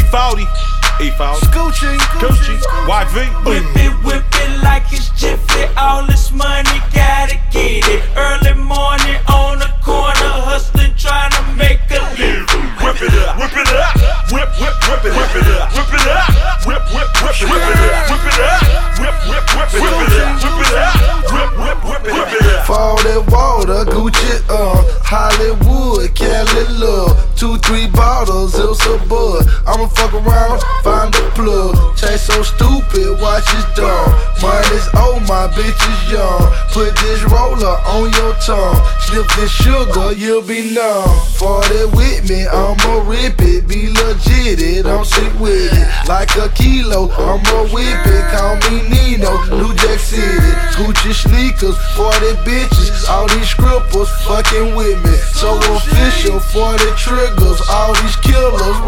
E40, Gucci, YV. Whip it like it's Jiffy. All this money, gotta get it. Early morning on the corner, hustling, trying to make a living. Whip it up, whip it up, whip it up, whip it up, whip it up, whip it up, whip it up, whip it up, whip it up. Fall that water, Gucci, Hollywood, Cali love. 2-3 bottles, it's a bud. I'ma fuck around, find a plug. Chase so stupid, watch his dog. Money's old, my bitch is young. Put this roller on your tongue. Sniff this sugar, you'll be numb. For that with me, I'ma rip it. Be legit, I'm sick with it. Like a kilo, I'ma whip it. Call me Nino, New Jack City. Gucci sneakers, 40 bitches. All these scrippers fucking with me. So official, 40 triggers. All these killers